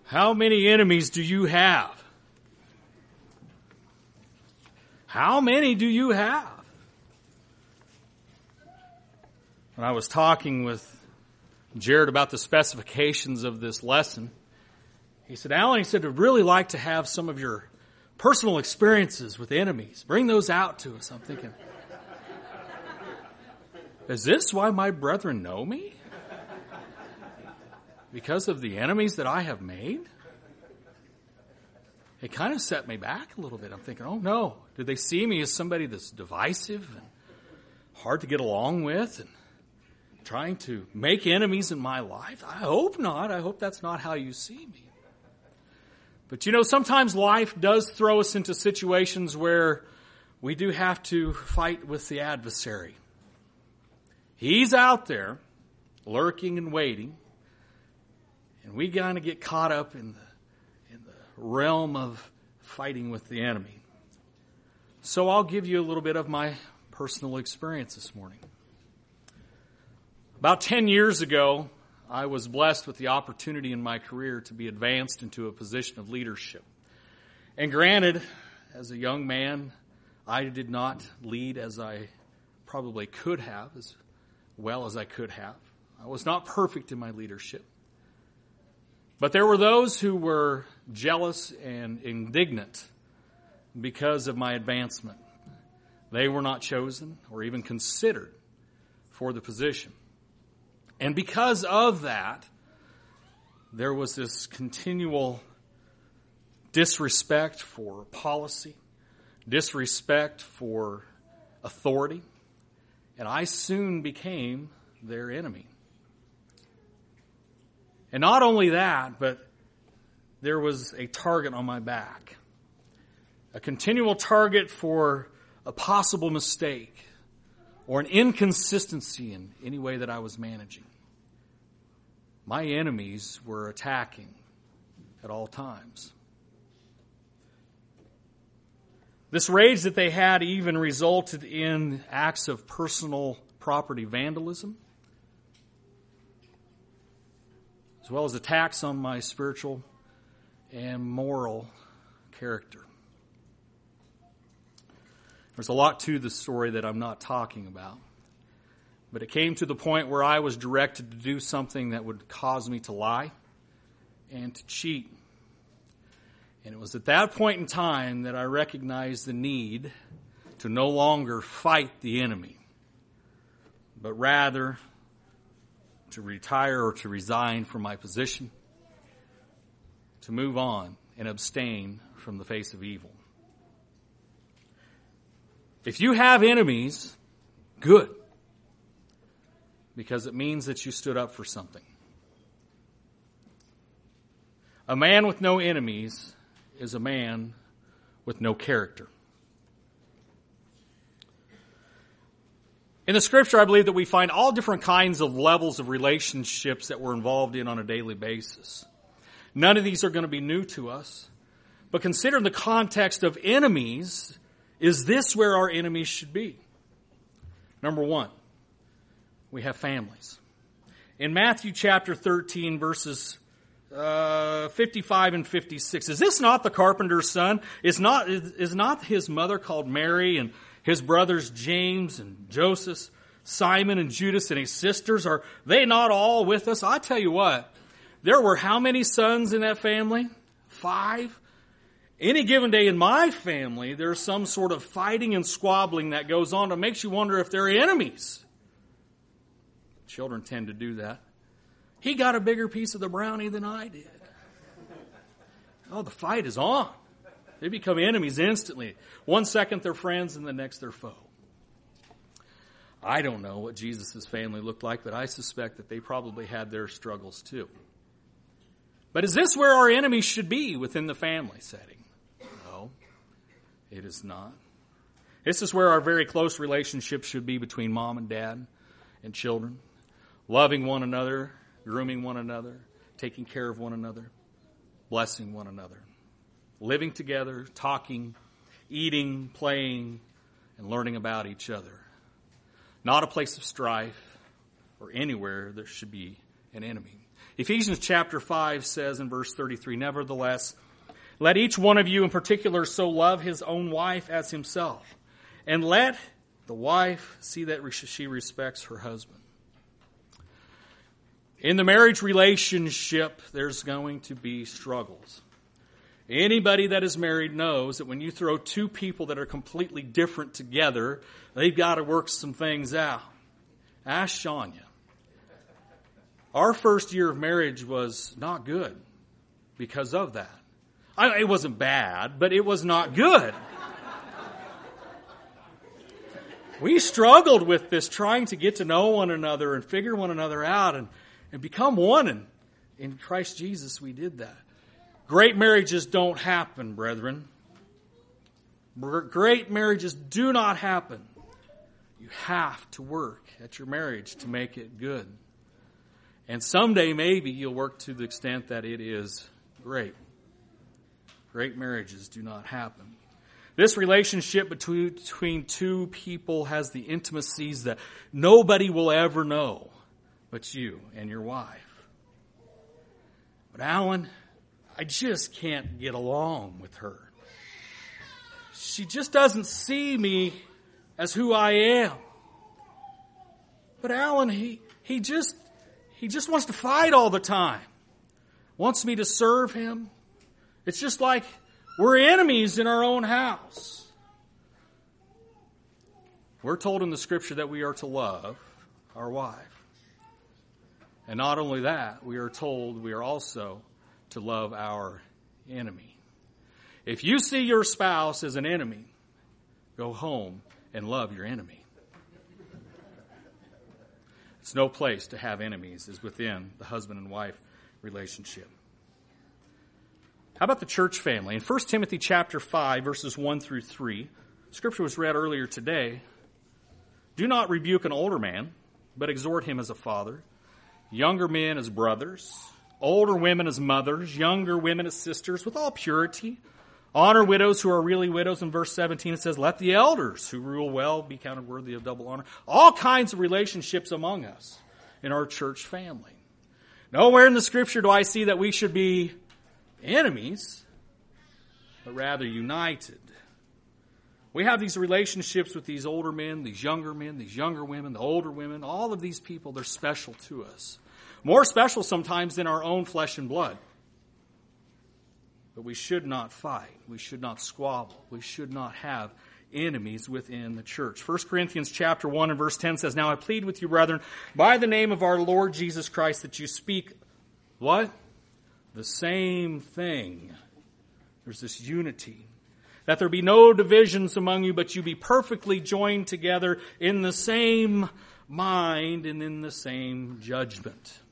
How many enemies do you have? How many do you have? When I was talking with Jared about the specifications of this lesson, he said, Alan, I'd really like to have some of your personal experiences with enemies. Bring those out to us. I'm thinking, is this why my brethren know me? Because of the enemies that I have made? It kind of set me back a little bit. I'm thinking, oh no, do they see me as somebody that's divisive and hard to get along with and trying to make enemies in my life? I hope not. I hope that's not how you see me. But sometimes life does throw us into situations where we do have to fight with the adversary. He's out there lurking and waiting. And we kind of get caught up in the realm of fighting with the enemy. So I'll give you a little bit of my personal experience this morning. About 10 years ago, I was blessed with the opportunity in my career to be advanced into a position of leadership. And granted, as a young man, I did not lead as I probably could have, as well as I could have. I was not perfect in my leadership. But there were those who were jealous and indignant because of my advancement. They were not chosen or even considered for the position. And because of that, there was this continual disrespect for policy, disrespect for authority, and I soon became their enemy. And not only that, but there was a target on my back. A continual target for a possible mistake or an inconsistency in any way that I was managing. My enemies were attacking at all times. This rage that they had even resulted in acts of personal property vandalism, as well as attacks on my spiritual and moral character. There's a lot to the story that I'm not talking about. But it came to the point where I was directed to do something that would cause me to lie and to cheat. And it was at that point in time that I recognized the need to no longer fight the enemy, but rather to retire or to resign from my position, to move on and abstain from the face of evil. If you have enemies, good, because it means that you stood up for something. A man with no enemies is a man with no character. In the scripture, I believe that we find all different kinds of levels of relationships that we're involved in on a daily basis. None of these are going to be new to us. But consider in the context of enemies, is this where our enemies should be? Number one, we have families. In Matthew chapter 13, verses 55 and 56, is this not the carpenter's son? Is not his mother called Mary, and his brothers James and Joseph, Simon and Judas, and his sisters? Are they not all with us? I tell you what, there were how many sons in that family? 5. Any given day in my family, there's some sort of fighting and squabbling that goes on that makes you wonder if they're enemies. Children tend to do that. He got a bigger piece of the brownie than I did. Oh, the fight is on. They become enemies instantly. 1 second they're friends and the next they're foe. I don't know what Jesus' family looked like, but I suspect that they probably had their struggles too. But is this where our enemies should be within the family setting? No, it is not. This is where our very close relationship should be between mom and dad and children. Loving one another, grooming one another, taking care of one another, blessing one another. Living together, talking, eating, playing, and learning about each other. Not a place of strife or anywhere there should be an enemy. Ephesians chapter 5 says in verse 33, "Nevertheless, let each one of you in particular so love his own wife as himself, and let the wife see that she respects her husband." In the marriage relationship, there's going to be struggles. Anybody that is married knows that when you throw two people that are completely different together, they've got to work some things out. Ask Shania. Our first year of marriage was not good because of that. It wasn't bad, but it was not good. We struggled with this, trying to get to know one another and figure one another out and become one. And in Christ Jesus, we did that. Great marriages don't happen, brethren. Great marriages do not happen. You have to work at your marriage to make it good. And someday maybe you'll work to the extent that it is great. Great marriages do not happen. This relationship between two people has the intimacies that nobody will ever know but you and your wife. But Alan, I just can't get along with her. She just doesn't see me as who I am. But Alan, he just wants to fight all the time. Wants me to serve him. It's just like we're enemies in our own house. We're told in the Scripture that we are to love our wife. And not only that, we are told we are also to love our enemy. If you see your spouse as an enemy, go home and love your enemy. It's no place to have enemies is within the husband and wife relationship. How about the church family? In 1 Timothy chapter 5, verses 1 through 3, Scripture was read earlier today. "Do not rebuke an older man, but exhort him as a father, younger men as brothers, older women as mothers, younger women as sisters, with all purity. Honor widows who are really widows." In verse 17 it says, "Let the elders who rule well be counted worthy of double honor." All kinds of relationships among us in our church family. Nowhere in the Scripture do I see that we should be enemies, but rather united. We have these relationships with these older men, these younger women, the older women. All of these people, they're special to us. More special sometimes than our own flesh and blood. But we should not fight. We should not squabble. We should not have enemies within the church. 1 Corinthians chapter 1 and verse 10 says, "Now I plead with you, brethren, by the name of our Lord Jesus Christ, that you speak," what? "The same thing." There's this unity. "That there be no divisions among you, but you be perfectly joined together in the same mind and in the same judgment."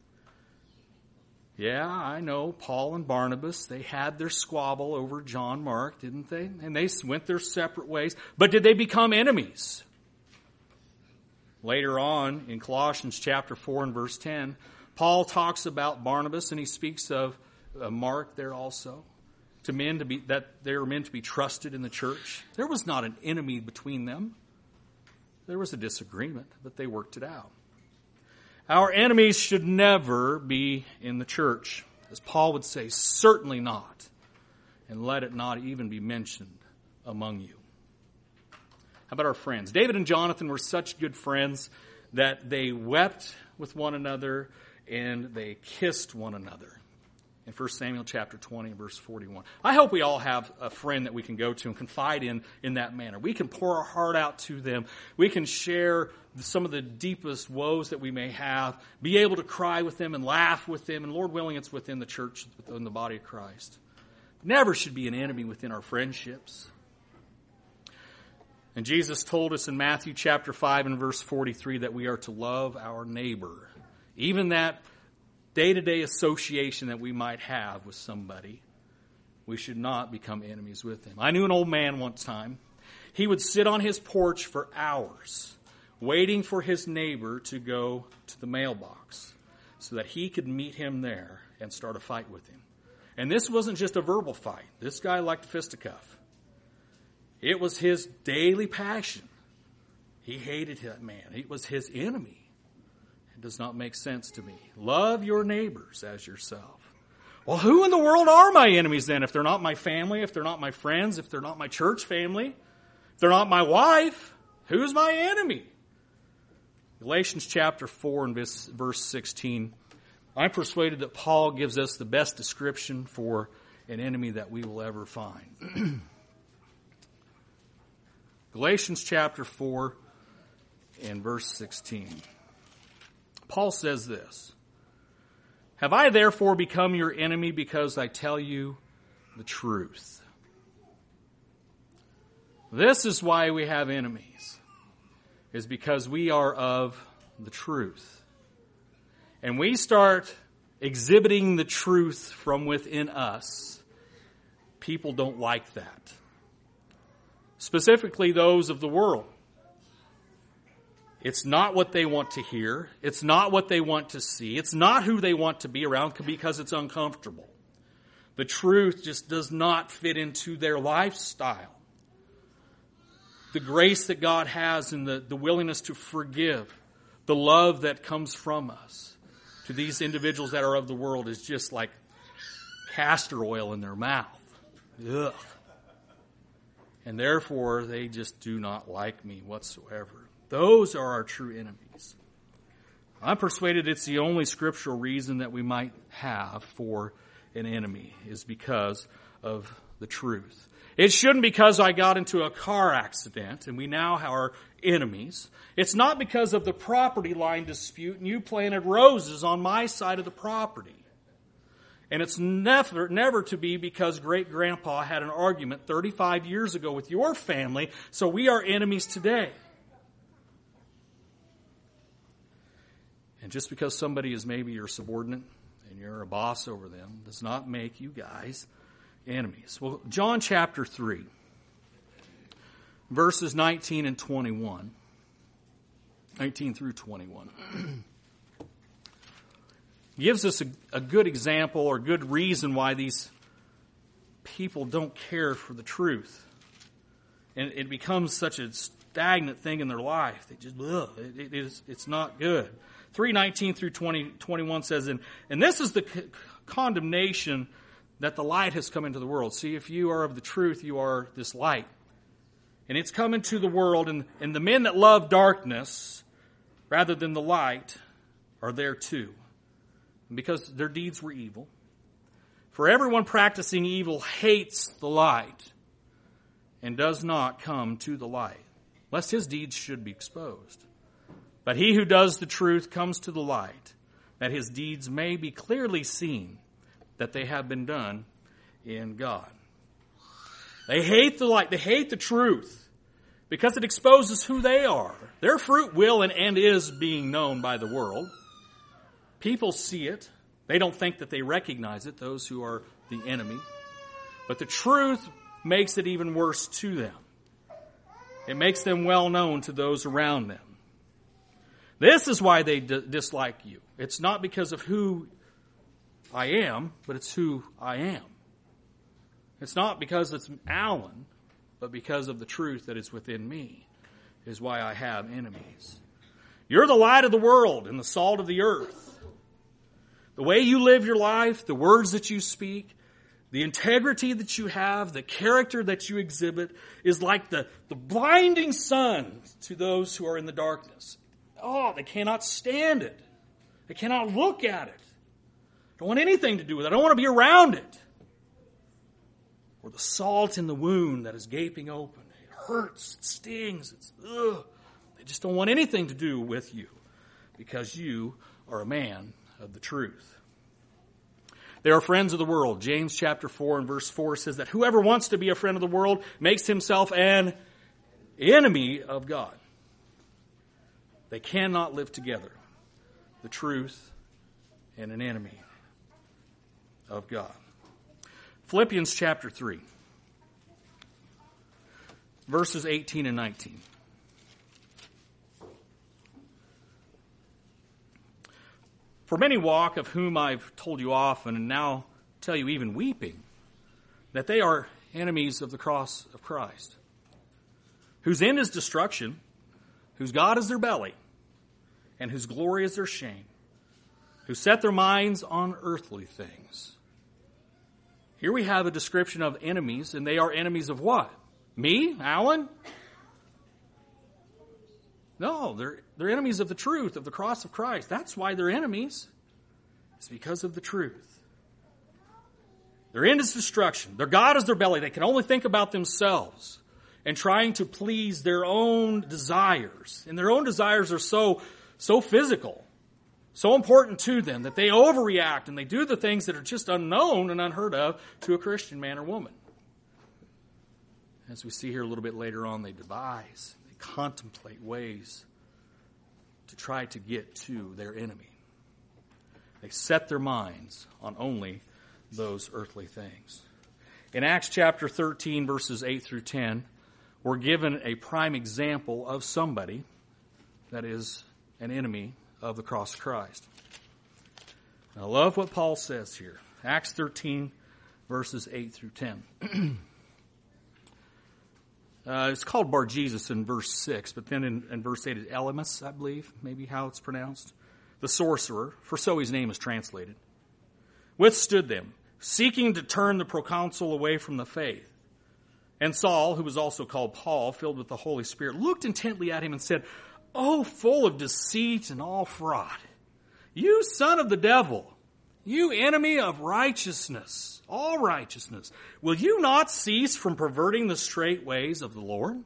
Yeah, I know, Paul and Barnabas, they had their squabble over John Mark, didn't they? And they went their separate ways. But did they become enemies? Later on, in Colossians chapter 4 and verse 10, Paul talks about Barnabas, and he speaks of Mark there also, that they are meant to be trusted in the church. There was not an enemy between them. There was a disagreement, but they worked it out. Our enemies should never be in the church. As Paul would say, certainly not. And let it not even be mentioned among you. How about our friends? David and Jonathan were such good friends that they wept with one another and they kissed one another. In 1 Samuel chapter 20, verse 41. I hope we all have a friend that we can go to and confide in that manner. We can pour our heart out to them. We can share some of the deepest woes that we may have, be able to cry with them and laugh with them, and Lord willing, it's within the church, within the body of Christ. Never should be an enemy within our friendships. And Jesus told us in Matthew chapter 5 and verse 43 that we are to love our neighbor. Even that day-to-day association that we might have with somebody, we should not become enemies with them. I knew an old man one time. He would sit on his porch for hours waiting for his neighbor to go to the mailbox so that he could meet him there and start a fight with him. And this wasn't just a verbal fight. This guy liked fisticuff. It was his daily passion. He hated that man. It was his enemy. It does not make sense to me. Love your neighbors as yourself. Well, who in the world are my enemies then? If they're not my family, if they're not my friends, if they're not my church family, if they're not my wife, who's my enemy? Galatians chapter 4 and verse 16. I'm persuaded that Paul gives us the best description for an enemy that we will ever find. Galatians chapter 4 and verse 16. Paul says this, "Have I therefore become your enemy because I tell you the truth?" This is why we have enemies, is because we are of the truth. And we start exhibiting the truth from within us. People don't like that. Specifically those of the world. It's not what they want to hear. It's not what they want to see. It's not who they want to be around because it's uncomfortable. The truth just does not fit into their lifestyle. The grace that God has and the willingness to forgive, the love that comes from us to these individuals that are of the world is just like castor oil in their mouth. Ugh. And therefore, they just do not like me whatsoever. Those are our true enemies. I'm persuaded it's the only scriptural reason that we might have for an enemy is because of the truth. It shouldn't because I got into a car accident and we now are enemies. It's not because of the property line dispute and you planted roses on my side of the property. And it's never to be because great-grandpa had an argument 35 years ago with your family, so we are enemies today. And just because somebody is maybe your subordinate and you're a boss over them does not make you guys enemies. Well, John chapter 3, verses 19 and 21. 19 through 21. Gives us a good example or good reason why these people don't care for the truth. And it becomes such a stagnant thing in their life. They just, it's not good. 3:19 through 21 says, and this is the condemnation that the light has come into the world. See, if you are of the truth, you are this light. And it's come into the world, and the men that love darkness rather than the light are there too, because their deeds were evil. For everyone practicing evil hates the light and does not come to the light, lest his deeds should be exposed. But he who does the truth comes to the light, that his deeds may be clearly seen, that they have been done in God. They hate the light. They hate the truth because it exposes who they are. Their fruit will and is being known by the world. People see it. They don't think that they recognize it, those who are the enemy. But the truth makes it even worse to them. It makes them well known to those around them. This is why they dislike you. It's not because of who I am, but it's who I am. It's not because it's Alan, but because of the truth that is within me is why I have enemies. You're the light of the world and the salt of the earth. The way you live your life, the words that you speak, the integrity that you have, the character that you exhibit is like the blinding sun to those who are in the darkness. Oh, they cannot stand it. They cannot look at it. Don't want anything to do with it. I don't want to be around it. Or the salt in the wound that is gaping open. It hurts. It stings. They just don't want anything to do with you because you are a man of the truth. They are friends of the world. James chapter 4 and verse 4 says that whoever wants to be a friend of the world makes himself an enemy of God. They cannot live together. The truth and an enemy of God. Philippians chapter 3, verses 18 and 19. For many walk, of whom I've told you often, and now tell you even weeping, that they are enemies of the cross of Christ, whose end is destruction, whose God is their belly, and whose glory is their shame, who set their minds on earthly things. Here we have a description of enemies, and they are enemies of what? Me? Alan? No, they're enemies of the truth, of the cross of Christ. That's why they're enemies. It's because of the truth. Their end is destruction. Their God is their belly. They can only think about themselves and trying to please their own desires. And their own desires are so physical, so important to them that they overreact and they do the things that are just unknown and unheard of to a Christian man or woman. As we see here a little bit later on, they devise, they contemplate ways to try to get to their enemy. They set their minds on only those earthly things. In Acts chapter 13, verses 8 through 10, we're given a prime example of somebody that is an enemy of the cross of Christ. I love what Paul says here. Acts 13, verses 8 through 10. It's called Bar-Jesus in verse 6, but then in verse 8 is Elymas, I believe, maybe how it's pronounced. The sorcerer, for so his name is translated, withstood them, seeking to turn the proconsul away from the faith. And Saul, who was also called Paul, filled with the Holy Spirit, looked intently at him and said, "O full of deceit and all fraud, you son of the devil, you enemy of righteousness, all righteousness, will you not cease from perverting the straight ways of the Lord?"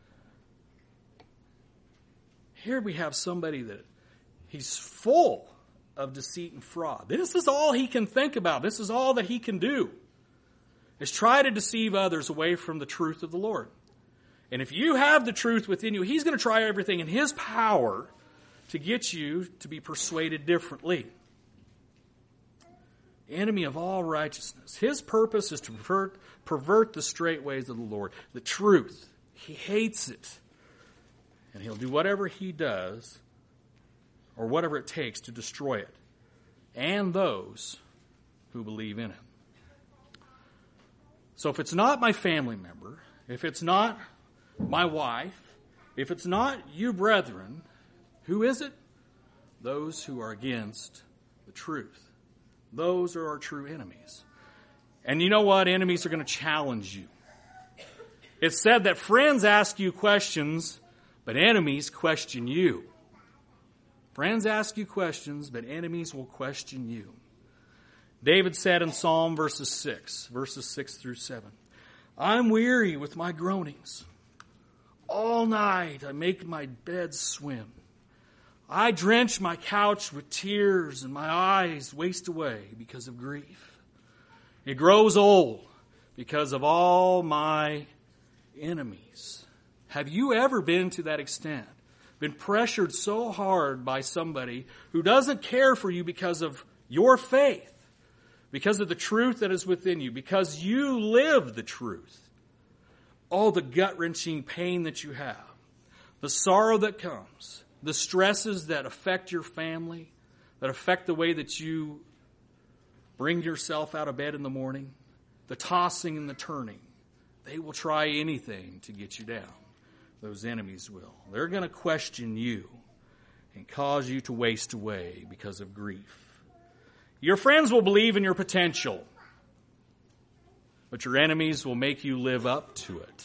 Here we have somebody that he's full of deceit and fraud. This is all he can think about. This is all that he can do, is try to deceive others away from the truth of the Lord. And if you have the truth within you, he's going to try everything in his power to get you to be persuaded differently. Enemy of all righteousness. His purpose is to pervert the straight ways of the Lord. The truth. He hates it. And he'll do whatever he does, or whatever it takes to destroy it, and those who believe in him. So if it's not my family member, if it's not my wife, if it's not you brethren, who is it? Those who are against the truth. Those are our true enemies. And you know what? Enemies are going to challenge you. It's said that friends ask you questions, but enemies question you. Friends ask you questions, but enemies will question you. David said in Psalm verses 6 through 7, "I'm weary with my groanings. All night I make my bed swim. I drench my couch with tears, and my eyes waste away because of grief. It grows old because of all my enemies." Have you ever been to that extent? Been pressured so hard by somebody who doesn't care for you because of your faith, because of the truth that is within you, because you live the truth? All the gut-wrenching pain that you have, the sorrow that comes, the stresses that affect your family, that affect the way that you bring yourself out of bed in the morning, the tossing and the turning, they will try anything to get you down. Those enemies will. They're going to question you and cause you to waste away because of grief. Your friends will believe in your potential, but your enemies will make you live up to it.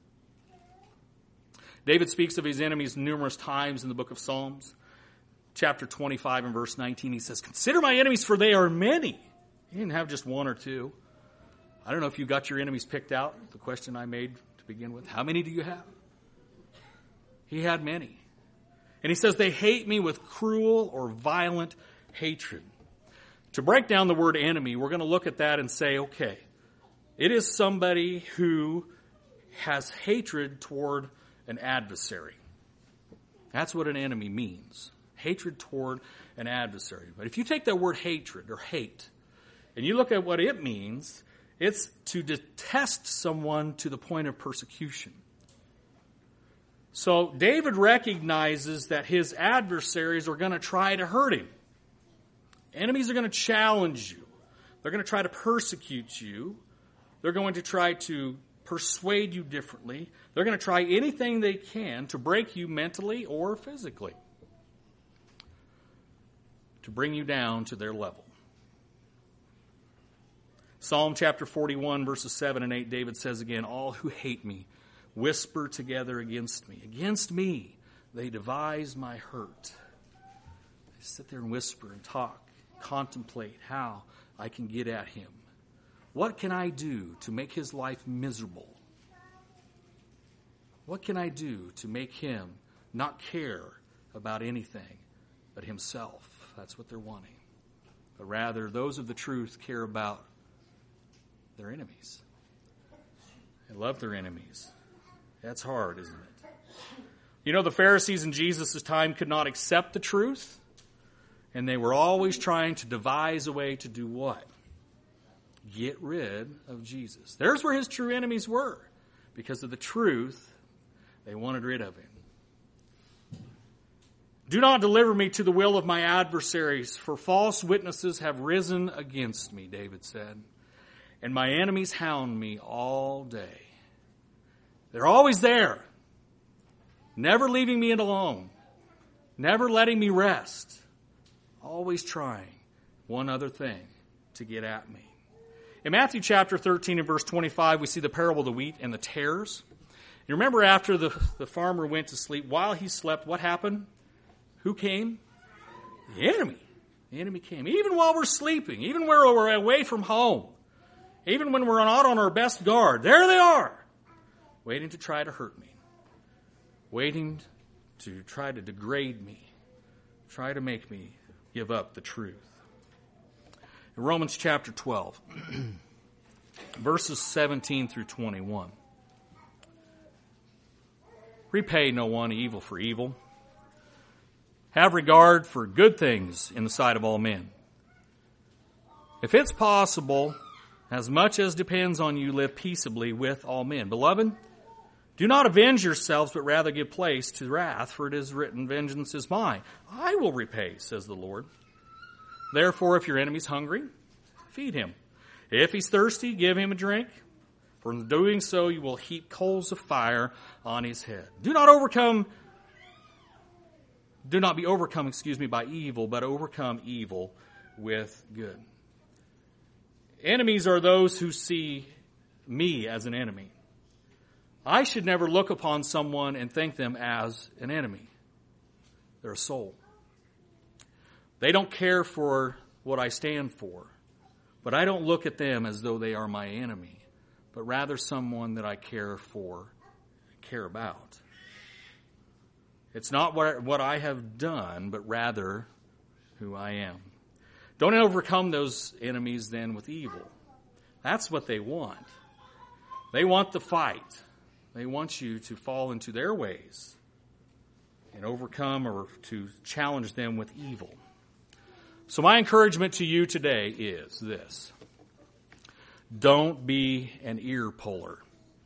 David speaks of his enemies numerous times in the book of Psalms. Chapter 25 and verse 19, he says, "Consider my enemies, for they are many." He didn't have just one or two. I don't know if you got your enemies picked out, the question I made to begin with. How many do you have? He had many. And he says, "They hate me with cruel or violent hatred." To break down the word enemy, we're going to look at that and say, okay, it is somebody who has hatred toward an adversary. That's what an enemy means. Hatred toward an adversary. But if you take that word hatred or hate, and you look at what it means, it's to detest someone to the point of persecution. So David recognizes that his adversaries are going to try to hurt him. Enemies are going to challenge you. They're going to try to persecute you. They're going to try to persuade you differently. They're going to try anything they can to break you mentally or physically. to bring you down to their level. Psalm chapter 41, verses 7 and 8, David says again, all who hate me whisper together against me. Against me they devise my hurt. They sit there and whisper and talk, contemplate how I can get at him. What can I do to make his life miserable? What can I do to make him not care about anything but himself? That's what they're wanting. But rather, those of the truth care about their enemies. They love their enemies. That's hard, isn't it? You know, the Pharisees in Jesus' time could not accept the truth, and they were always trying to devise a way to do what? Get rid of Jesus. There's where his true enemies were. Because of the truth, they wanted rid of him. Do not deliver me to the will of my adversaries, for false witnesses have risen against me, David said, and my enemies hound me all day. They're always there, never leaving me alone, never letting me rest, always trying one other thing to get at me. In Matthew chapter 13 and verse 25, we see the parable of the wheat and the tares. You remember after the farmer went to sleep, while he slept, what happened? Who came? The enemy. The enemy came. Even while we're sleeping, even when we're away from home, even when we're not on our best guard, there they are, waiting to try to hurt me, waiting to try to degrade me, try to make me give up the truth. In Romans chapter 12, verses 17 through 21. Repay no one evil for evil. Have regard for good things in the sight of all men. If it's possible, as much as depends on you, live peaceably with all men. Beloved, do not avenge yourselves, but rather give place to wrath, for it is written, vengeance is mine. I will repay, says the Lord. Therefore, if your enemy's hungry, feed him. If he's thirsty, give him a drink. For in doing so, you will heap coals of fire on his head. Do not be overcome, by evil, but overcome evil with good. Enemies are those who see me as an enemy. I should never look upon someone and think them as an enemy. They're a soul. They don't care for what I stand for, but I don't look at them as though they are my enemy, but rather someone that I care for, care about. It's not what I have done, but rather who I am. Don't overcome those enemies then with evil. That's what they want. They want the fight. They want you to fall into their ways and overcome or to challenge them with evil. So my encouragement to you today is this. Don't be an ear puller.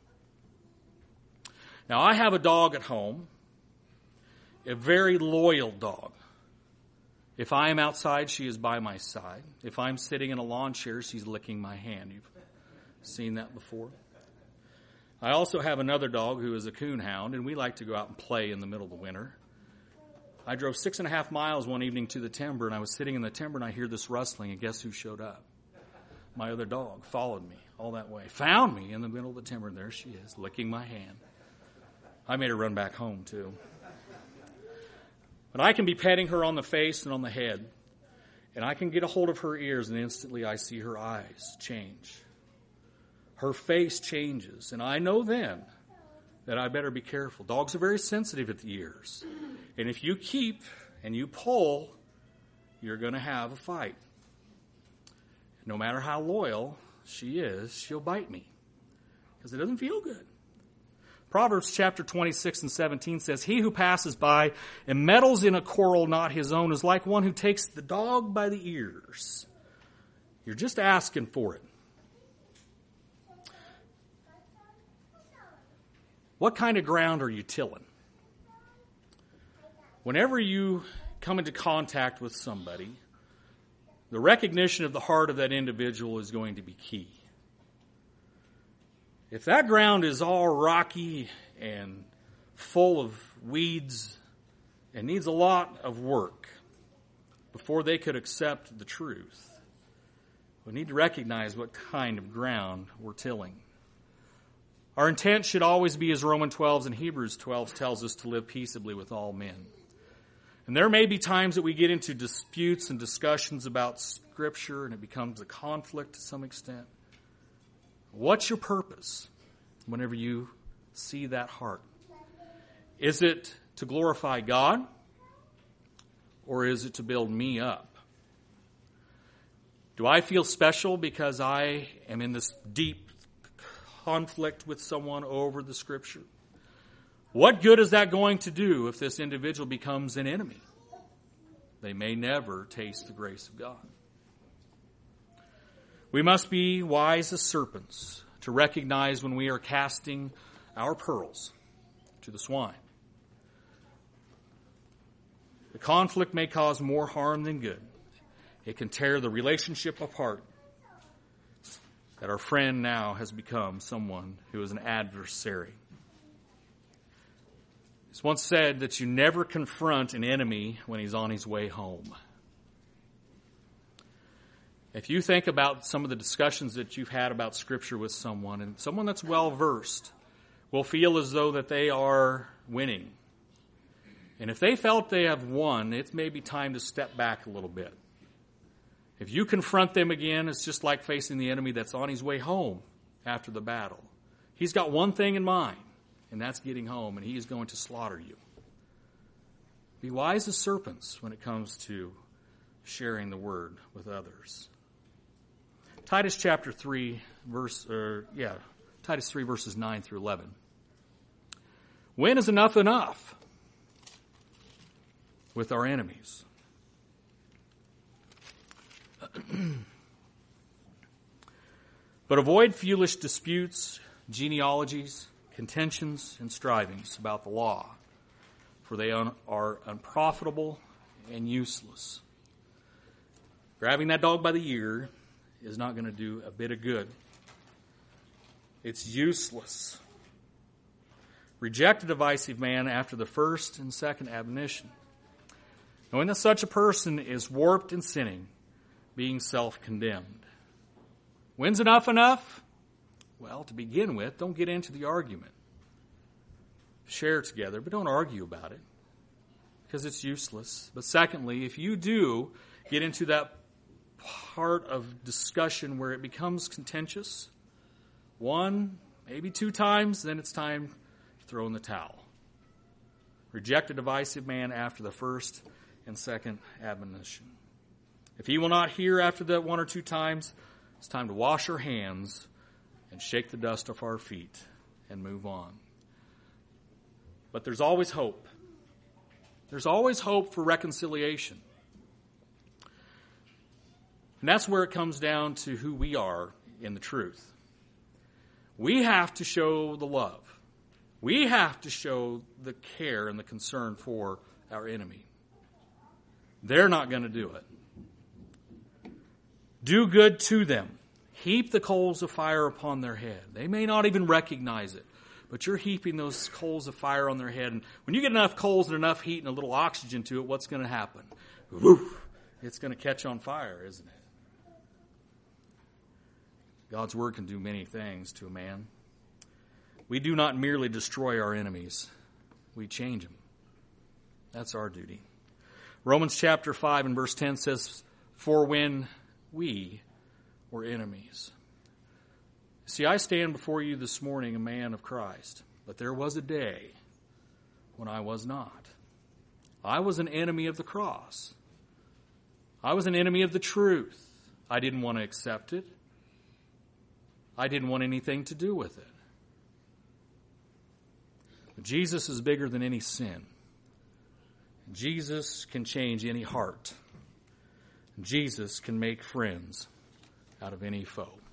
Now, I have a dog at home, a very loyal dog. If I am outside, she is by my side. If I'm sitting in a lawn chair, she's licking my hand. You've seen that before. I also have another dog who is a coonhound, and we like to go out and play in the middle of the winter. I drove 6.5 miles one evening to the timber, and I was sitting in the timber, and I hear this rustling, and guess who showed up? My other dog followed me all that way, found me in the middle of the timber, and there she is, licking my hand. I made her run back home, too. But I can be petting her on the face and on the head, and I can get a hold of her ears, and instantly I see her eyes change. Her face changes, and I know then that I better be careful. Dogs are very sensitive at the ears, and if you keep and you pull, you're going to have a fight. No matter how loyal she is, she'll bite me because it doesn't feel good. Proverbs chapter 26 and 17 says, "He who passes by and meddles in a quarrel not his own is like one who takes the dog by the ears." You're just asking for it. What kind of ground are you tilling? Whenever you come into contact with somebody, the recognition of the heart of that individual is going to be key. If that ground is all rocky and full of weeds and needs a lot of work, before they could accept the truth. We need to recognize what kind of ground we're tilling. Our intent should always be, as Romans 12 and Hebrews 12 tells us, to live peaceably with all men. And there may be times that we get into disputes and discussions about Scripture and it becomes a conflict to some extent. What's your purpose whenever you see that heart? Is it to glorify God, or is it to build me up? Do I feel special because I am in this deep conflict with someone over the Scripture? What good is that going to do if this individual becomes an enemy? They may never taste the grace of God. We must be wise as serpents to recognize when we are casting our pearls to the swine. The conflict may cause more harm than good. It can tear the relationship apart. That our friend now has become someone who is an adversary. It's once said that you never confront an enemy when he's on his way home. If you think about some of the discussions that you've had about Scripture with someone, and someone that's well-versed will feel as though that they are winning. And if they felt they have won, it may be time to step back a little bit. If you confront them again, it's just like facing the enemy that's on his way home after the battle. He's got one thing in mind, and that's getting home, and he is going to slaughter you. Be wise as serpents when it comes to sharing the word with others. Titus chapter 3, Titus 3 verses 9 through 11. When is enough enough with our enemies? But avoid foolish disputes, genealogies, contentions, and strivings about the law, for they are unprofitable and useless. Grabbing that dog by the ear is not going to do a bit of good. It's useless. Reject a divisive man after the first and second admonition, knowing that such a person is warped in sinning, being self-condemned. When's enough enough? Well, to begin with, don't get into the argument. Share together, but don't argue about it, because it's useless. But secondly, if you do get into that part of discussion where it becomes contentious, one, maybe two times, then it's time to throw in the towel. Reject a divisive man after the first and second admonition. If he will not hear after that one or two times, it's time to wash our hands and shake the dust off our feet and move on. But there's always hope. There's always hope for reconciliation. And that's where it comes down to who we are in the truth. We have to show the love. We have to show the care and the concern for our enemy. They're not going to do it. Do good to them. Heap the coals of fire upon their head. They may not even recognize it, but you're heaping those coals of fire on their head. And when you get enough coals and enough heat and a little oxygen to it, what's going to happen? Woof! It's going to catch on fire, isn't it? God's word can do many things to a man. We do not merely destroy our enemies. We change them. That's our duty. Romans chapter 5 and verse 10 says, "For when we were enemies." See, I stand before you this morning a man of Christ, but there was a day when I was not. I was an enemy of the cross. I was an enemy of the truth. I didn't want to accept it. I didn't want anything to do with it. But Jesus is bigger than any sin. Jesus can change any heart. Jesus can make friends out of any foe.